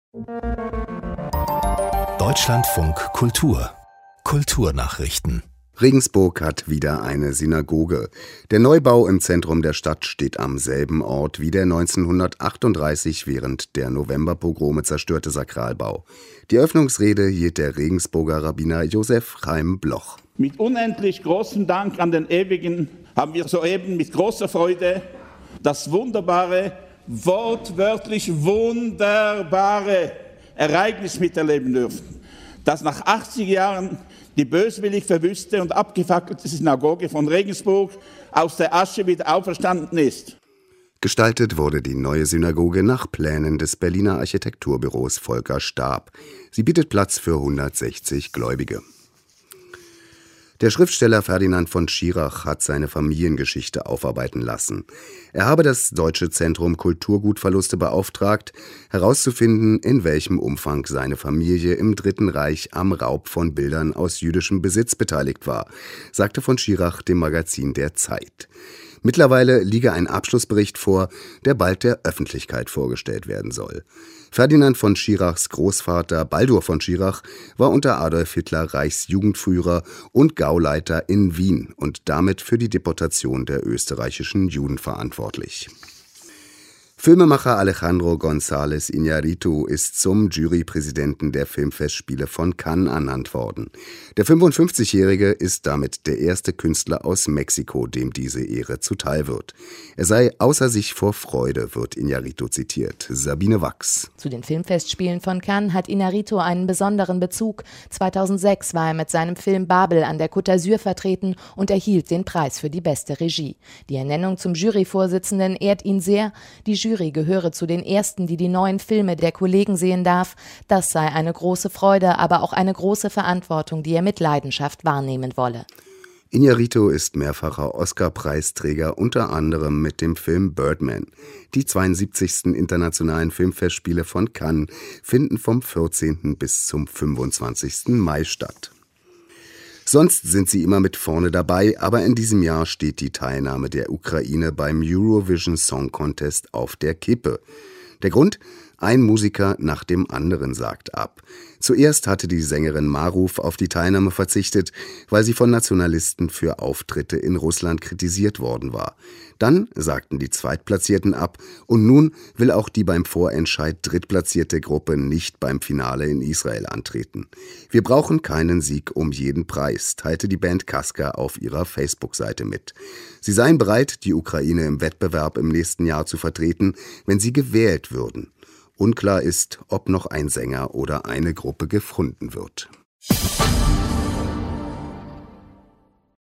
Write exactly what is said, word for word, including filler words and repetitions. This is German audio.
Deutschlandfunk Kultur. Kulturnachrichten. Regensburg hat wieder eine Synagoge. Der Neubau im Zentrum der Stadt steht am selben Ort wie der neunzehnhundertachtunddreißig während der Novemberpogrome zerstörte Sakralbau. Die Eröffnungsrede hielt der Regensburger Rabbiner Josef Chaim Bloch. Mit unendlich großem Dank an den Ewigen haben wir soeben mit großer Freude das wunderbare, wortwörtlich wunderbare Ereignis miterleben dürfen, dass nach achtzig Jahren die böswillig verwüste und abgefackelte Synagoge von Regensburg aus der Asche wieder auferstanden ist. Gestaltet wurde die neue Synagoge nach Plänen des Berliner Architekturbüros Volker Staab. Sie bietet Platz für hundertsechzig Gläubige. Der Schriftsteller Ferdinand von Schirach hat seine Familiengeschichte aufarbeiten lassen. Er habe das Deutsche Zentrum Kulturgutverluste beauftragt, herauszufinden, in welchem Umfang seine Familie im Dritten Reich am Raub von Bildern aus jüdischem Besitz beteiligt war, sagte von Schirach dem Magazin Der Zeit. Mittlerweile liege ein Abschlussbericht vor, der bald der Öffentlichkeit vorgestellt werden soll. Ferdinand von Schirachs Großvater Baldur von Schirach war unter Adolf Hitler Reichsjugendführer und Gauleiter in Wien und damit für die Deportation der österreichischen Juden verantwortlich. Filmemacher Alejandro González Iñárritu ist zum Jurypräsidenten der Filmfestspiele von Cannes ernannt worden. Der fünfundfünfzigjährige ist damit der erste Künstler aus Mexiko, dem diese Ehre zuteil wird. Er sei außer sich vor Freude, wird Iñárritu zitiert. Sabine Wachs. Zu den Filmfestspielen von Cannes hat Iñárritu einen besonderen Bezug. zweitausendsechs war er mit seinem Film Babel an der Côte d'Azur vertreten und erhielt den Preis für die beste Regie. Die Ernennung zum Juryvorsitzenden ehrt ihn sehr. Die Jury Jury gehöre zu den ersten, die die neuen Filme der Kollegen sehen darf. Das sei eine große Freude, aber auch eine große Verantwortung, die er mit Leidenschaft wahrnehmen wolle. Iñárritu ist mehrfacher Oscar-Preisträger, unter anderem mit dem Film Birdman. Die zweiundsiebzigsten Internationalen Filmfestspiele von Cannes finden vom vierzehnten bis zum fünfundzwanzigsten Mai statt. Sonst sind sie immer mit vorne dabei, aber in diesem Jahr steht die Teilnahme der Ukraine beim Eurovision Song Contest auf der Kippe. Der Grund? Ein Musiker nach dem anderen sagt ab. Zuerst hatte die Sängerin Maruf auf die Teilnahme verzichtet, weil sie von Nationalisten für Auftritte in Russland kritisiert worden war. Dann sagten die Zweitplatzierten ab und nun will auch die beim Vorentscheid drittplatzierte Gruppe nicht beim Finale in Israel antreten. Wir brauchen keinen Sieg um jeden Preis, teilte die Band Kaska auf ihrer Facebook-Seite mit. Sie seien bereit, die Ukraine im Wettbewerb im nächsten Jahr zu vertreten, wenn sie gewählt würden. Unklar ist, ob noch ein Sänger oder eine Gruppe gefunden wird.